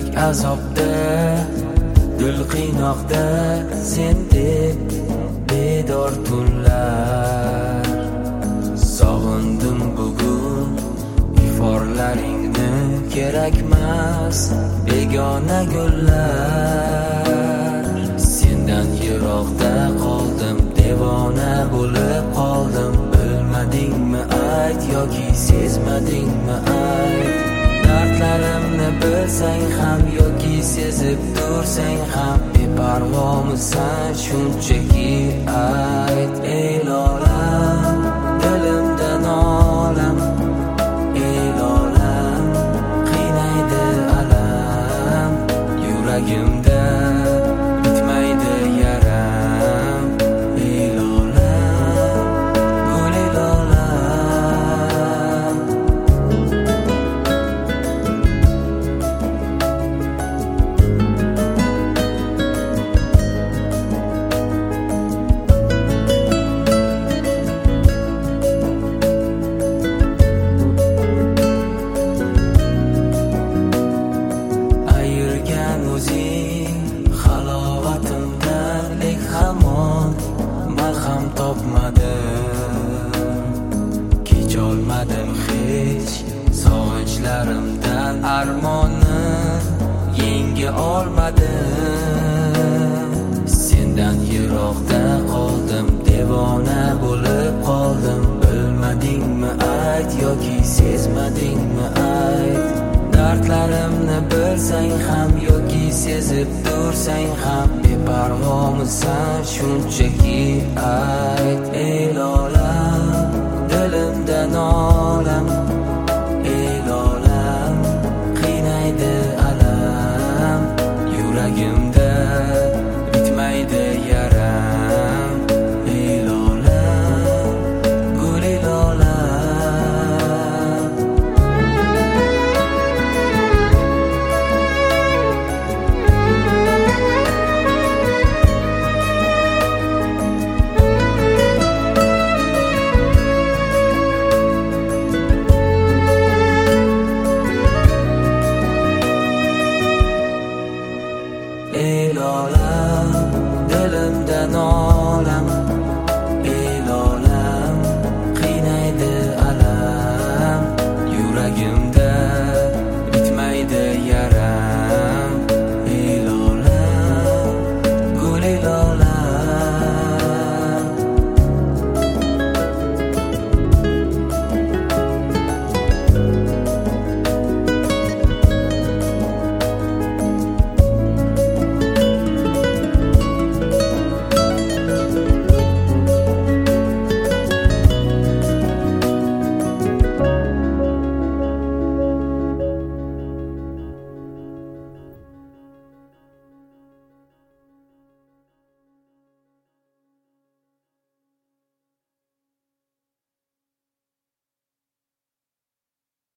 Yurak azobda, dil qiynoqda, sendek bedor tunlar. Sog'indim bugun iforlaringni, kerakmas begona gullar. Sendan yiroqda qoldim, devona bo'lib qoldim. Bilmadingmi ayt yoki sezmadingmi ayt. Dardlarimni bilsang ham yoki sezib tursang ham, beparvomisan shunchaki ayt. Ey lolam, dilimda nolam, ey lolam, qiynaydi alam. Yuragimda bitmaydi yaram. Ey lolam, guli lolam. Ayirgan o'zing halovatimdan, lek hamon malham topmadim. Kecholmadim hech sog'inchlarimdan, armonni yenga olmadim. Sendan yiroqda qoldim, devona bo'lib qoldim. Bilmadingmi ayt yoki sezmadingmi ayt. Dardlarimni bilsang ham yoki sezib tursang ham, beparvomisan shunchaki ayt.